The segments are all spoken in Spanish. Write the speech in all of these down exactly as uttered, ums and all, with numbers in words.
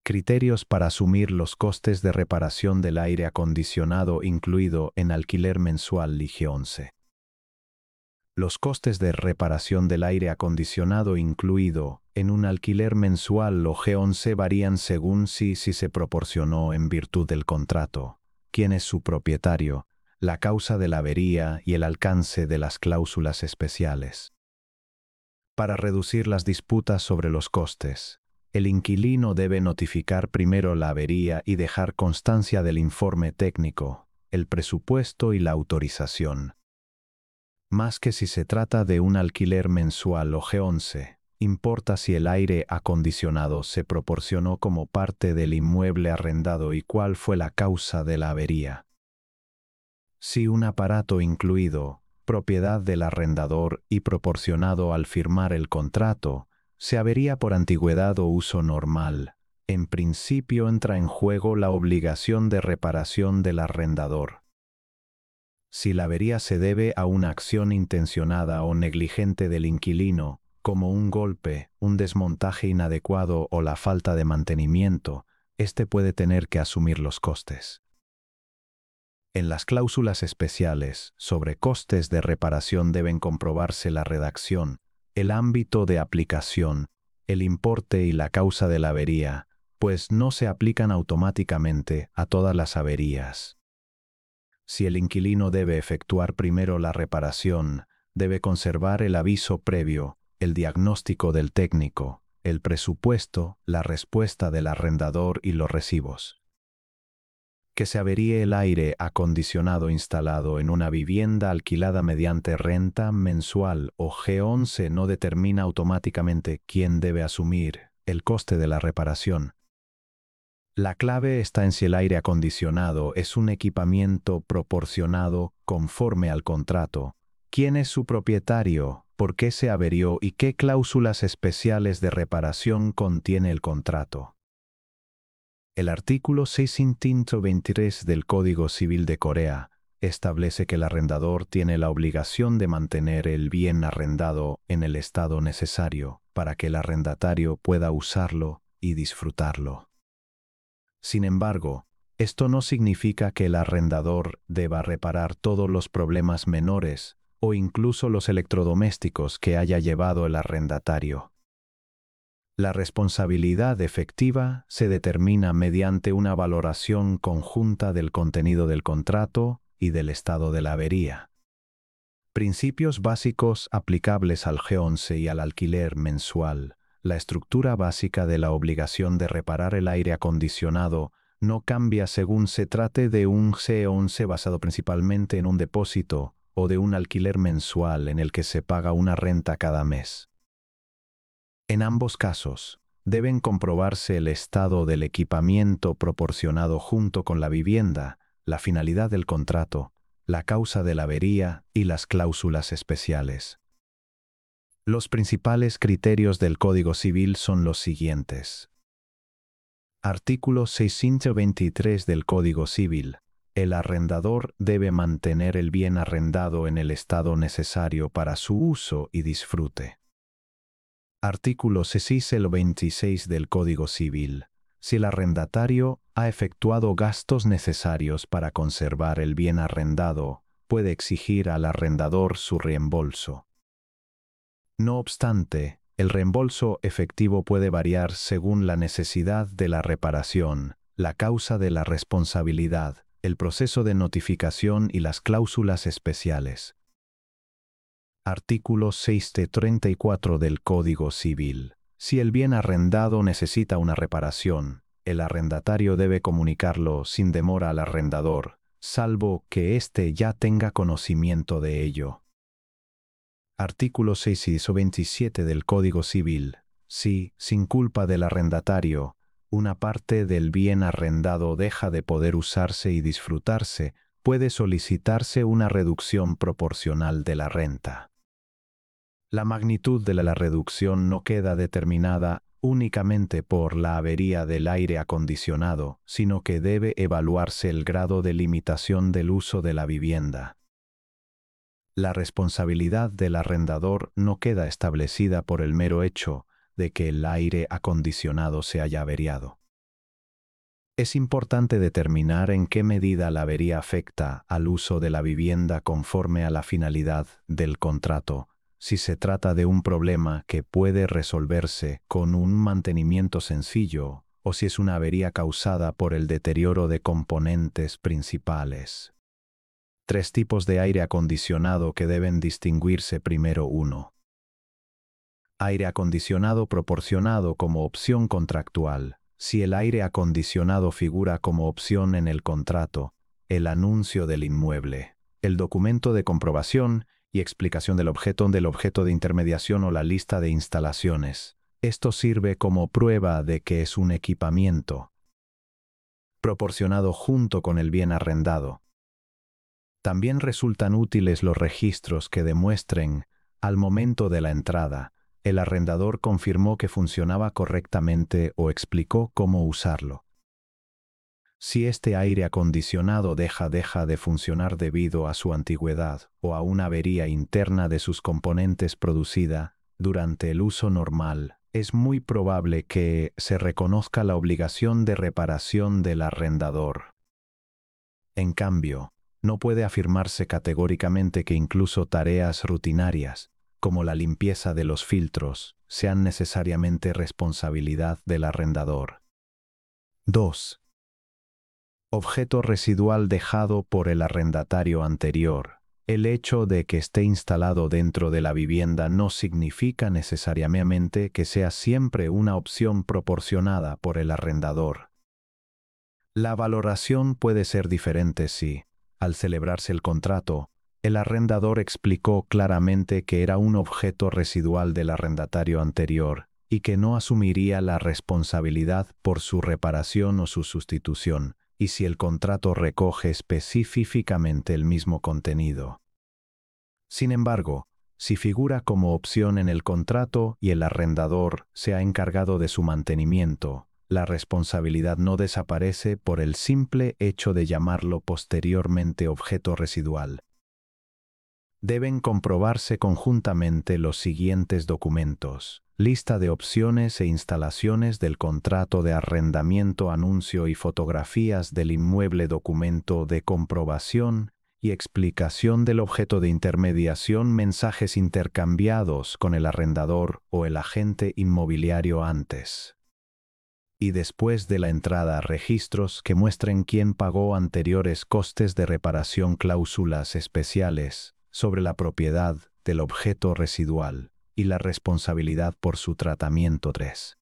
Criterios para asumir los costes de reparación del aire acondicionado incluido en alquiler mensual L I G once. Los costes de reparación del aire acondicionado incluido en un alquiler mensual o G once varían según si, si se proporcionó en virtud del contrato, quién es su propietario, la causa de la avería y el alcance de las cláusulas especiales. Para reducir las disputas sobre los costes, el inquilino debe notificar primero la avería y dejar constancia del informe técnico, el presupuesto y la autorización. Más que si se trata de un alquiler mensual o G once, importa si el aire acondicionado se proporcionó como parte del inmueble arrendado y cuál fue la causa de la avería. Si un aparato incluido, propiedad del arrendador y proporcionado al firmar el contrato, se avería por antigüedad o uso normal, en principio entra en juego la obligación de reparación del arrendador. Si la avería se debe a una acción intencionada o negligente del inquilino, como un golpe, un desmontaje inadecuado o la falta de mantenimiento, éste puede tener que asumir los costes. En las cláusulas especiales sobre costes de reparación deben comprobarse la redacción, el ámbito de aplicación, el importe y la causa de la avería, pues no se aplican automáticamente a todas las averías. Si el inquilino debe efectuar primero la reparación, debe conservar el aviso previo, el diagnóstico del técnico, el presupuesto, la respuesta del arrendador y los recibos. Que se averíe el aire acondicionado instalado en una vivienda alquilada mediante renta mensual o G once no determina automáticamente quién debe asumir el coste de la reparación. La clave está en si el aire acondicionado es un equipamiento proporcionado conforme al contrato, quién es su propietario, por qué se averió y qué cláusulas especiales de reparación contiene el contrato. El artículo seiscientos veintitrés del Código Civil de Corea establece que el arrendador tiene la obligación de mantener el bien arrendado en el estado necesario para que el arrendatario pueda usarlo y disfrutarlo. Sin embargo, esto no significa que el arrendador deba reparar todos los problemas menores o incluso los electrodomésticos que haya llevado el arrendatario. La responsabilidad efectiva se determina mediante una valoración conjunta del contenido del contrato y del estado de la avería. Principios básicos aplicables al G once y al alquiler mensual. La estructura básica de la obligación de reparar el aire acondicionado no cambia según se trate de un G once basado principalmente en un depósito o de un alquiler mensual en el que se paga una renta cada mes. En ambos casos, deben comprobarse el estado del equipamiento proporcionado junto con la vivienda, la finalidad del contrato, la causa de la avería y las cláusulas especiales. Los principales criterios del Código Civil son los siguientes. Artículo seiscientos veintitrés del Código Civil. El arrendador debe mantener el bien arrendado en el estado necesario para su uso y disfrute. Artículo seiscientos veintiséis del Código Civil. Si el arrendatario ha efectuado gastos necesarios para conservar el bien arrendado, puede exigir al arrendador su reembolso. No obstante, el reembolso efectivo puede variar según la necesidad de la reparación, la causa de la responsabilidad, el proceso de notificación y las cláusulas especiales. Artículo seiscientos treinta y cuatro del Código Civil. Si el bien arrendado necesita una reparación, el arrendatario debe comunicarlo sin demora al arrendador, salvo que éste ya tenga conocimiento de ello. Artículo seiscientos veintisiete del Código Civil. Si, sin culpa del arrendatario, una parte del bien arrendado deja de poder usarse y disfrutarse, puede solicitarse una reducción proporcional de la renta. La magnitud de la reducción no queda determinada únicamente por la avería del aire acondicionado, sino que debe evaluarse el grado de limitación del uso de la vivienda. La responsabilidad del arrendador no queda establecida por el mero hecho de que el aire acondicionado se haya averiado. Es importante determinar en qué medida la avería afecta al uso de la vivienda conforme a la finalidad del contrato, si se trata de un problema que puede resolverse con un mantenimiento sencillo o si es una avería causada por el deterioro de componentes principales. Tres tipos de aire acondicionado que deben distinguirse. Primero, uno. Aire acondicionado proporcionado como opción contractual. Si el aire acondicionado figura como opción en el contrato, el anuncio del inmueble, el documento de comprobación y explicación del objeto del objeto de intermediación o la lista de instalaciones. Esto sirve como prueba de que es un equipamiento proporcionado junto con el bien arrendado. También resultan útiles los registros que demuestren, al momento de la entrada, el arrendador confirmó que funcionaba correctamente o explicó cómo usarlo. Si este aire acondicionado deja, deja de funcionar debido a su antigüedad o a una avería interna de sus componentes producida durante el uso normal, es muy probable que se reconozca la obligación de reparación del arrendador. En cambio, no puede afirmarse categóricamente que incluso tareas rutinarias, como la limpieza de los filtros, sean necesariamente responsabilidad del arrendador. dos. Objeto residual dejado por el arrendatario anterior. El hecho de que esté instalado dentro de la vivienda no significa necesariamente que sea siempre una opción proporcionada por el arrendador. La valoración puede ser diferente si, al celebrarse el contrato, el arrendador explicó claramente que era un objeto residual del arrendatario anterior y que no asumiría la responsabilidad por su reparación o su sustitución, y si el contrato recoge específicamente el mismo contenido. Sin embargo, si figura como opción en el contrato y el arrendador se ha encargado de su mantenimiento, la responsabilidad no desaparece por el simple hecho de llamarlo posteriormente objeto residual. Deben comprobarse conjuntamente los siguientes documentos: lista de opciones e instalaciones del contrato de arrendamiento, anuncio y fotografías del inmueble, documento de comprobación y explicación del objeto de intermediación, mensajes intercambiados con el arrendador o el agente inmobiliario antes y después de la entrada, registros que muestren quién pagó anteriores costes de reparación, cláusulas especiales sobre la propiedad del objeto residual y la responsabilidad por su tratamiento. tres.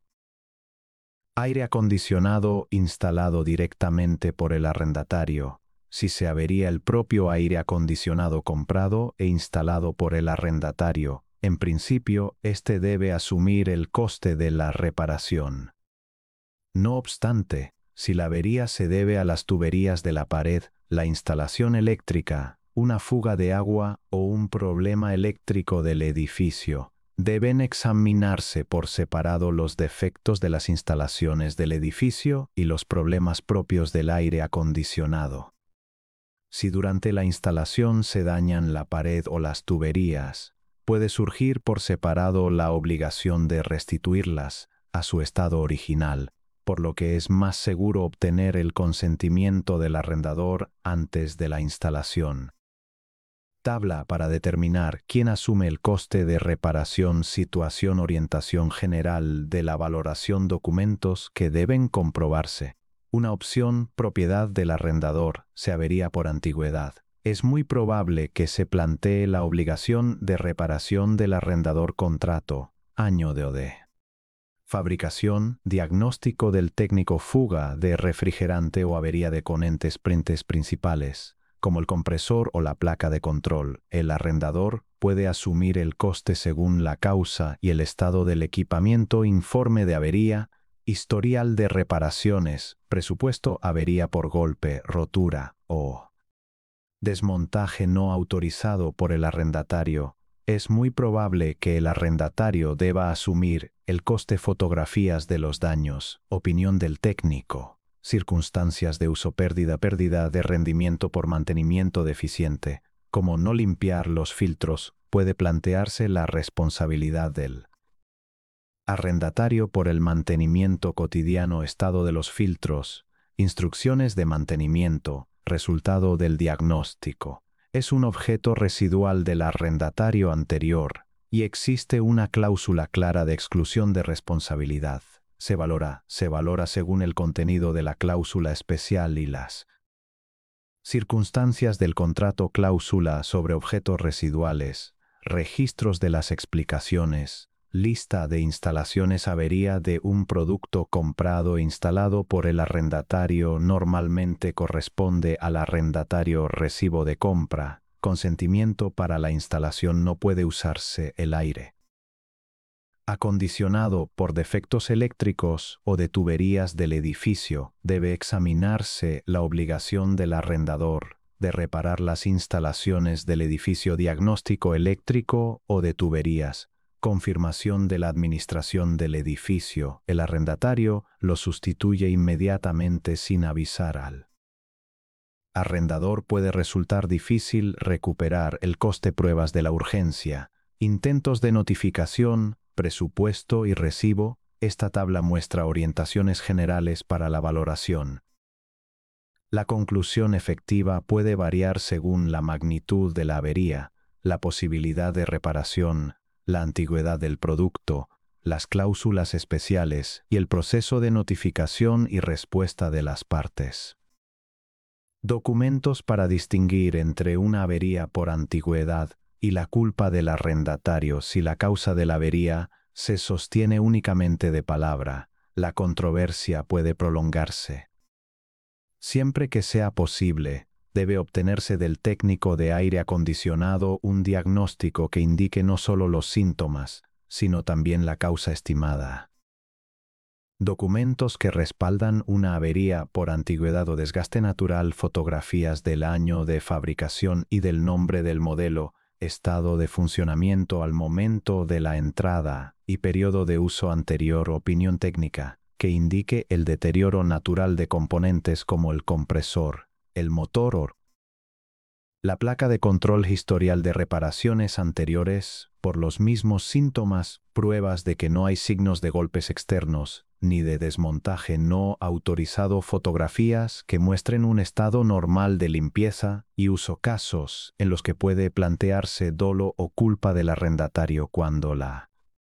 Aire acondicionado instalado directamente por el arrendatario. Si se avería el propio aire acondicionado comprado e instalado por el arrendatario, en principio, éste debe asumir el coste de la reparación. No obstante, si la avería se debe a las tuberías de la pared, la instalación eléctrica, una fuga de agua o un problema eléctrico del edificio, deben examinarse por separado los defectos de las instalaciones del edificio y los problemas propios del aire acondicionado. Si durante la instalación se dañan la pared o las tuberías, puede surgir por separado la obligación de restituirlas a su estado original, por lo que es más seguro obtener el consentimiento del arrendador antes de la instalación. Tabla para determinar quién asume el coste de reparación, situación, orientación general de la valoración, documentos que deben comprobarse. Una opción, propiedad del arrendador, se avería por antigüedad. Es muy probable que se plantee la obligación de reparación del arrendador. Contrato, año de O D. Fabricación, diagnóstico del técnico, fuga de refrigerante o avería de componentes principales, como el compresor o la placa de control. El arrendador puede asumir el coste según la causa y el estado del equipamiento. Informe de avería, historial de reparaciones, presupuesto, avería por golpe, rotura o desmontaje no autorizado por el arrendatario. Es muy probable que el arrendatario deba asumir el coste. Fotografías de los daños, opinión del técnico, circunstancias de uso, pérdida, pérdida de rendimiento por mantenimiento deficiente, como no limpiar los filtros. Puede plantearse la responsabilidad del arrendatario por el mantenimiento cotidiano, estado de los filtros, Instrucciones de mantenimiento, resultado del diagnóstico. Es un objeto residual del arrendatario anterior y existe una cláusula clara de exclusión de responsabilidad. Se valora, se valora según el contenido de la cláusula especial y las circunstancias del contrato. Cláusula sobre objetos residuales, registros de las explicaciones, lista de instalaciones. Avería de un producto comprado e instalado por el arrendatario normalmente corresponde al arrendatario. Recibo de compra, consentimiento para la instalación. No puede usarse el aire acondicionado por defectos eléctricos o de tuberías del edificio. Debe examinarse la obligación del arrendador de reparar las instalaciones del edificio. Diagnóstico eléctrico o de tuberías. Confirmación de la administración del edificio. El arrendatario lo sustituye inmediatamente sin avisar al arrendador. Puede resultar difícil recuperar el coste. Pruebas de la urgencia. Intentos de notificación, presupuesto y recibo. Esta tabla muestra orientaciones generales para la valoración. La conclusión efectiva puede variar según la magnitud de la avería, la posibilidad de reparación, la antigüedad del producto, las cláusulas especiales y el proceso de notificación y respuesta de las partes. Documentos para distinguir entre una avería por antigüedad y la culpa del arrendatario. Si la causa de la avería se sostiene únicamente de palabra, la controversia puede prolongarse. Siempre que sea posible, debe obtenerse del técnico de aire acondicionado un diagnóstico que indique no solo los síntomas, sino también la causa estimada. Documentos que respaldan una avería por antigüedad o desgaste natural. Fotografías del año de fabricación y del nombre del modelo. Estado de funcionamiento al momento de la entrada y periodo de uso anterior. Opinión técnica que indique el deterioro natural de componentes como el compresor, el motor o la placa de control. Historial de reparaciones anteriores por los mismos síntomas. Pruebas de que no hay signos de golpes externos ni de desmontaje no autorizado. Fotografías que muestren un estado normal de limpieza y uso. Casos en los que puede plantearse dolo o culpa del arrendatario cuando la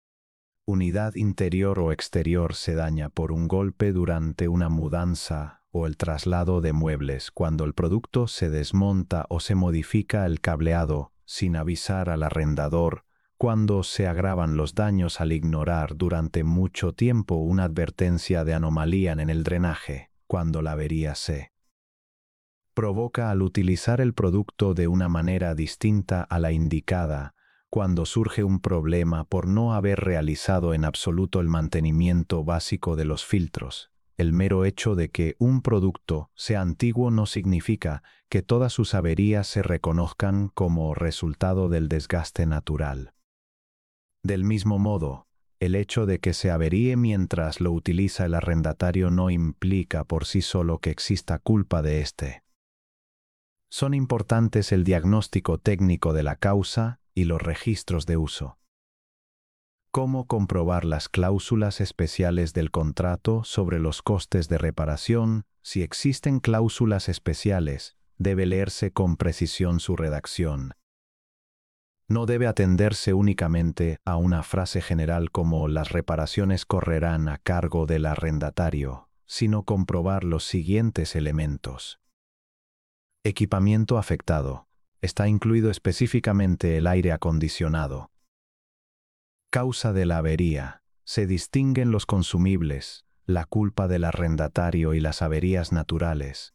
unidad interior o exterior se daña por un golpe durante una mudanza o el traslado de muebles. Cuando el producto se desmonta o se modifica el cableado sin avisar al arrendador. Cuando se agravan los daños al ignorar durante mucho tiempo una advertencia de anomalía en el drenaje. Cuando la avería se provoca al utilizar el producto de una manera distinta a la indicada. Cuando surge un problema por no haber realizado en absoluto el mantenimiento básico de los filtros. El mero hecho de que un producto sea antiguo no significa que todas sus averías se reconozcan como resultado del desgaste natural. Del mismo modo, el hecho de que se averíe mientras lo utiliza el arrendatario no implica por sí solo que exista culpa de éste. Son importantes el diagnóstico técnico de la causa y los registros de uso. ¿Cómo comprobar las cláusulas especiales del contrato sobre los costes de reparación? Si existen cláusulas especiales, debe leerse con precisión su redacción. No debe atenderse únicamente a una frase general como las reparaciones correrán a cargo del arrendatario, sino comprobar los siguientes elementos. Equipamiento afectado. Está incluido específicamente el aire acondicionado. Causa de la avería. Se distinguen los consumibles, la culpa del arrendatario y las averías naturales.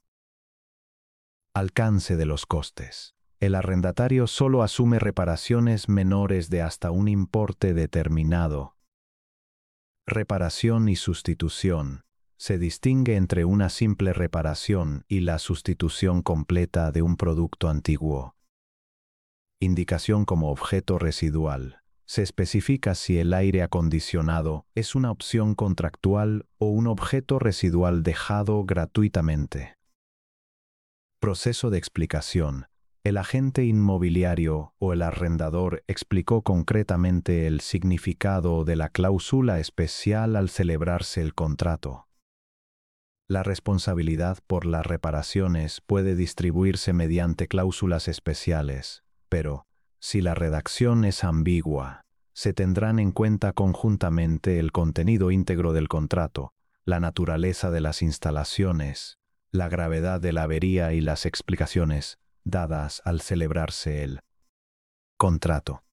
Alcance de los costes. El arrendatario solo asume reparaciones menores de hasta un importe determinado. Reparación y sustitución. Se distingue entre una simple reparación y la sustitución completa de un producto antiguo. Indicación como objeto residual. Se especifica si el aire acondicionado es una opción contractual o un objeto residual dejado gratuitamente. Proceso de explicación. El agente inmobiliario o el arrendador explicó concretamente el significado de la cláusula especial al celebrarse el contrato. La responsabilidad por las reparaciones puede distribuirse mediante cláusulas especiales, pero, si la redacción es ambigua, se tendrán en cuenta conjuntamente el contenido íntegro del contrato, la naturaleza de las instalaciones, la gravedad de la avería y las explicaciones dadas al celebrarse el contrato.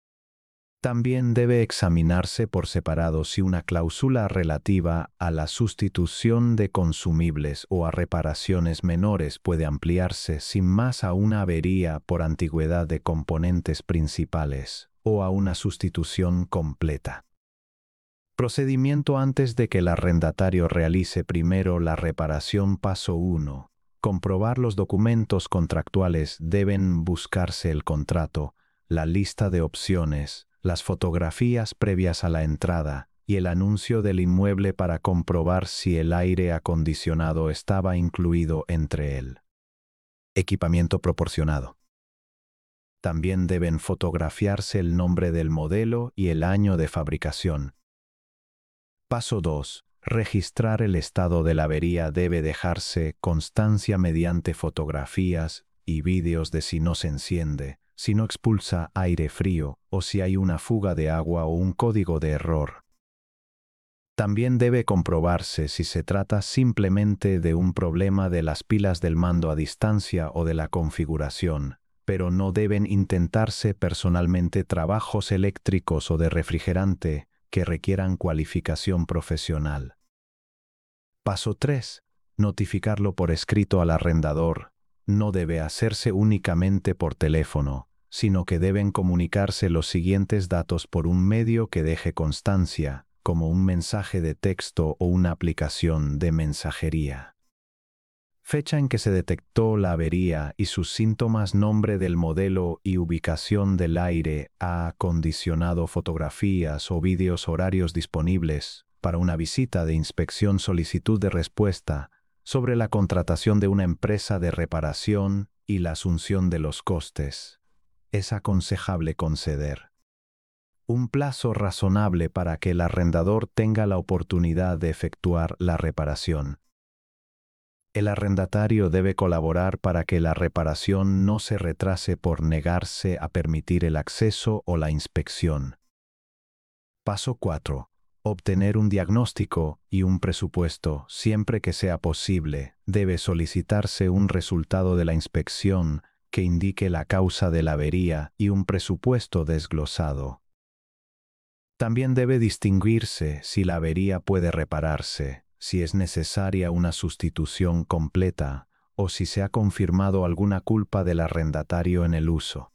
También debe examinarse por separado si una cláusula relativa a la sustitución de consumibles o a reparaciones menores puede ampliarse sin más a una avería por antigüedad de componentes principales o a una sustitución completa. Procedimiento antes de que el arrendatario realice primero la reparación. Paso uno. Comprobar los documentos contractuales. Deben buscarse el contrato, la lista de opciones, las fotografías previas a la entrada y el anuncio del inmueble para comprobar si el aire acondicionado estaba incluido entre el equipamiento proporcionado. También deben fotografiarse el nombre del modelo y el año de fabricación. Paso dos. Registrar el estado de la avería. Debe dejarse constancia mediante fotografías y vídeos de si no se enciende, si no expulsa aire frío o si hay una fuga de agua o un código de error. También debe comprobarse si se trata simplemente de un problema de las pilas del mando a distancia o de la configuración, pero no deben intentarse personalmente trabajos eléctricos o de refrigerante que requieran cualificación profesional. Paso tres. Notificarlo por escrito al arrendador. No debe hacerse únicamente por teléfono, sino que deben comunicarse los siguientes datos por un medio que deje constancia, como un mensaje de texto o una aplicación de mensajería. Fecha en que se detectó la avería y sus síntomas, nombre del modelo y ubicación del aire acondicionado, fotografías o vídeos, horarios disponibles para una visita de inspección, solicitud de respuesta sobre la contratación de una empresa de reparación y la asunción de los costes. Es aconsejable conceder un plazo razonable para que el arrendador tenga la oportunidad de efectuar la reparación. El arrendatario debe colaborar para que la reparación no se retrase por negarse a permitir el acceso o la inspección. Paso cuatro. Obtener un diagnóstico y un presupuesto. Siempre que sea posible, debe solicitarse un resultado de la inspección que indique la causa de la avería y un presupuesto desglosado. También debe distinguirse si la avería puede repararse, si es necesaria una sustitución completa o si se ha confirmado alguna culpa del arrendatario en el uso.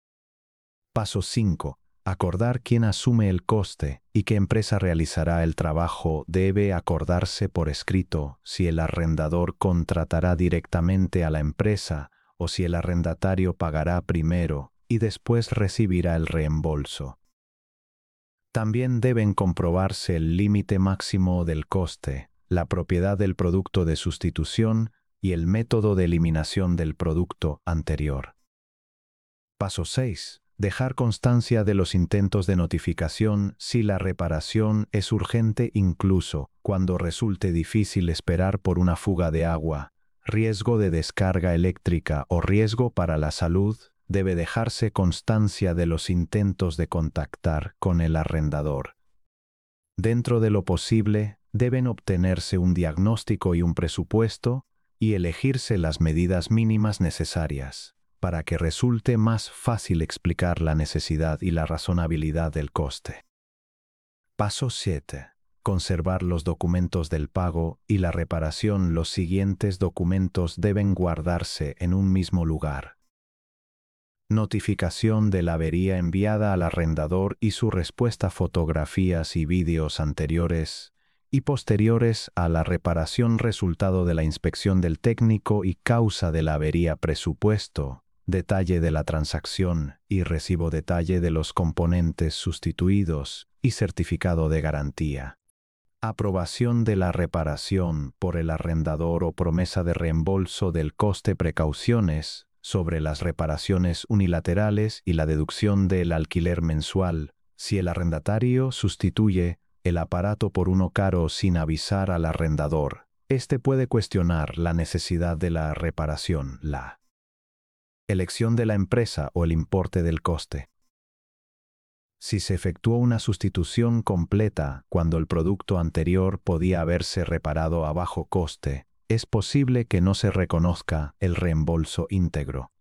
Paso cinco. Acordar quién asume el coste y qué empresa realizará el trabajo. Debe acordarse por escrito si el arrendador contratará directamente a la empresa o si el arrendatario pagará primero y después recibirá el reembolso. También deben comprobarse el límite máximo del coste, la propiedad del producto de sustitución y el método de eliminación del producto anterior. Paso seis. Dejar constancia de los intentos de notificación si la reparación es urgente, incluso cuando resulte difícil esperar por una fuga de agua, riesgo de descarga eléctrica o riesgo para la salud. Debe dejarse constancia de los intentos de contactar con el arrendador. Dentro de lo posible, deben obtenerse un diagnóstico y un presupuesto y elegirse las medidas mínimas necesarias para que resulte más fácil explicar la necesidad y la razonabilidad del coste. Paso siete. Conservar los documentos del pago y la reparación. Los siguientes documentos deben guardarse en un mismo lugar. Notificación de la avería enviada al arrendador y su respuesta, fotografías y vídeos anteriores y posteriores a la reparación, resultado de la inspección del técnico y causa de la avería, presupuesto, detalle de la transacción y recibo, detalle de los componentes sustituidos y certificado de garantía. Aprobación de la reparación por el arrendador o promesa de reembolso del coste, precauciones sobre las reparaciones unilaterales y la deducción del alquiler mensual si el arrendatario sustituye el aparato por uno caro sin avisar al arrendador Este puede cuestionar la necesidad de la reparación, la elección de la empresa o el importe del coste. Si se efectuó una sustitución completa cuando el producto anterior podía haberse reparado a bajo coste, es posible que no se reconozca el reembolso íntegro.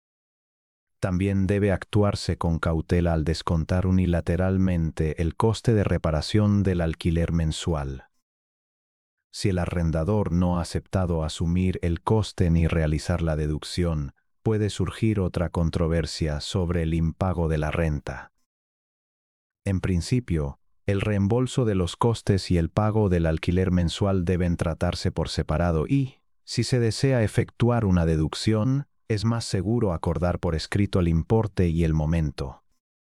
También debe actuarse con cautela al descontar unilateralmente el coste de reparación del alquiler mensual. Si el arrendador no ha aceptado asumir el coste ni realizar la deducción, puede surgir otra controversia sobre el impago de la renta. En principio, el reembolso de los costes y el pago del alquiler mensual deben tratarse por separado y, si se desea efectuar una deducción, es más seguro acordar por escrito el importe y el momento.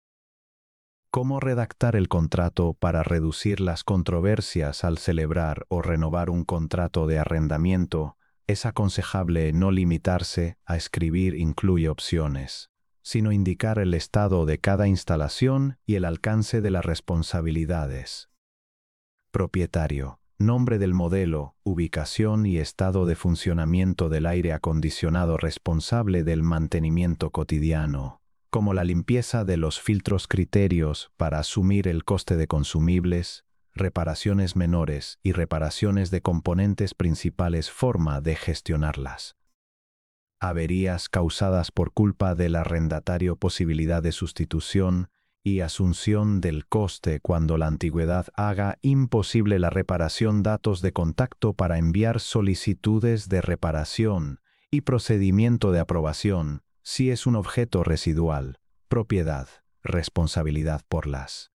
¿Cómo redactar el contrato para reducir las controversias al celebrar o renovar un contrato de arrendamiento? Es aconsejable no limitarse a escribir incluye opciones, sino indicar el estado de cada instalación y el alcance de las responsabilidades. Propietario, nombre del modelo, ubicación y estado de funcionamiento del aire acondicionado responsable del mantenimiento cotidiano, como la limpieza de los filtros, criterios para asumir el coste de consumibles, reparaciones menores y reparaciones de componentes principales, forma de gestionarlas. Averías causadas por culpa del arrendatario, posibilidad de sustitución y asunción del coste cuando la antigüedad haga imposible la reparación, datos de contacto para enviar solicitudes de reparación y procedimiento de aprobación, si es un objeto residual, propiedad, responsabilidad por las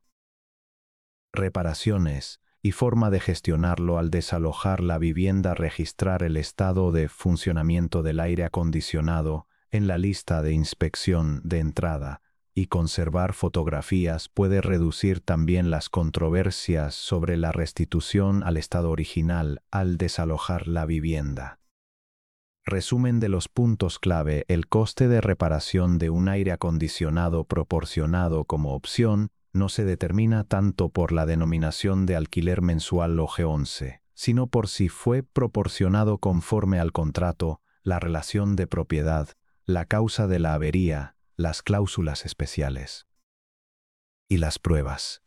reparaciones y forma de gestionarlo al desalojar la vivienda, registrar el estado de funcionamiento del aire acondicionado en la lista de inspección de entrada y conservar fotografías puede reducir también las controversias sobre la restitución al estado original al desalojar la vivienda. Resumen de los puntos clave: el coste de reparación de un aire acondicionado proporcionado como opción no se determina tanto por la denominación de alquiler mensual o G once, sino por si fue proporcionado conforme al contrato, la relación de propiedad, la causa de la avería, las cláusulas especiales y las pruebas.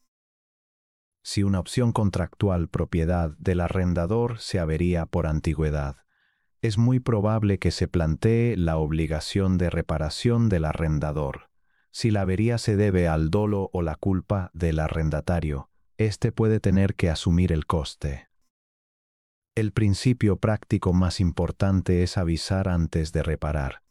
Si una opción contractual propiedad del arrendador se avería por antigüedad, es muy probable que se plantee la obligación de reparación del arrendador. Si la avería se debe al dolo o la culpa del arrendatario, éste puede tener que asumir el coste. El principio práctico más importante es avisar antes de reparar.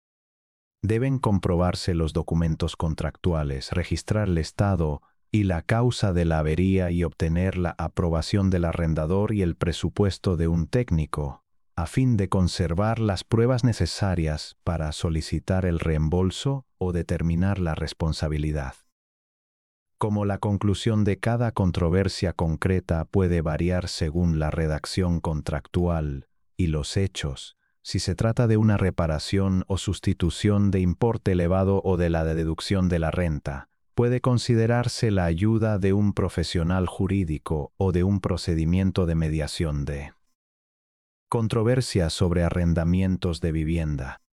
Deben comprobarse los documentos contractuales, registrar el estado y la causa de la avería y obtener la aprobación del arrendador y el presupuesto de un técnico, a fin de conservar las pruebas necesarias para solicitar el reembolso o determinar la responsabilidad. Como la conclusión de cada controversia concreta puede variar según la redacción contractual y los hechos, si se trata de una reparación o sustitución de importe elevado o de la deducción de la renta, puede considerarse la ayuda de un profesional jurídico o de un procedimiento de mediación de controversias sobre arrendamientos de vivienda.